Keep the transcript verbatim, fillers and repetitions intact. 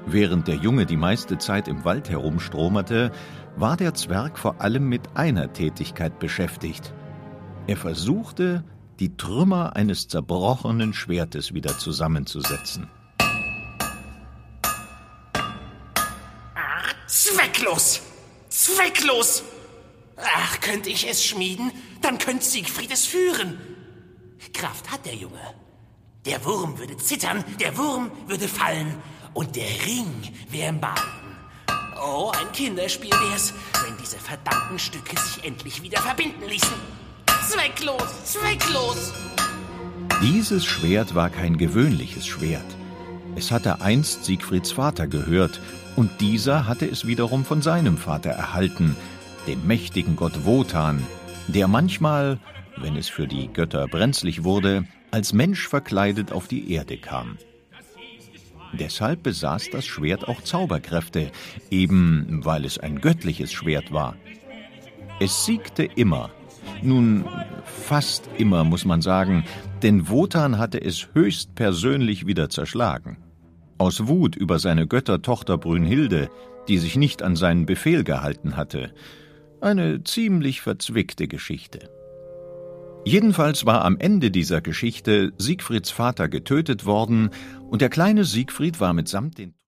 Während der Junge die meiste Zeit im Wald herumstromerte, war der Zwerg vor allem mit einer Tätigkeit beschäftigt. Er versuchte, die Trümmer eines zerbrochenen Schwertes wieder zusammenzusetzen. Ach, zwecklos! Zwecklos! Ach, könnte ich es schmieden, dann könnte Siegfried es führen. Kraft hat der Junge. Der Wurm würde zittern, der Wurm würde fallen und der Ring wäre im Baden. Oh, ein Kinderspiel wär's, wenn diese verdammten Stücke sich endlich wieder verbinden ließen. Zwecklos, zwecklos! Dieses Schwert war kein gewöhnliches Schwert. Es hatte einst Siegfrieds Vater gehört, und dieser hatte es wiederum von seinem Vater erhalten, dem mächtigen Gott Wotan, der manchmal, wenn es für die Götter brenzlig wurde, als Mensch verkleidet auf die Erde kam. Deshalb besaß das Schwert auch Zauberkräfte, eben weil es ein göttliches Schwert war. Es siegte immer, nun fast immer, muss man sagen, denn Wotan hatte es höchstpersönlich wieder zerschlagen. Aus Wut über seine Göttertochter Brünnhilde, die sich nicht an seinen Befehl gehalten hatte. Eine ziemlich verzwickte Geschichte. Jedenfalls war am Ende dieser Geschichte Siegfrieds Vater getötet worden und der kleine Siegfried war mitsamt den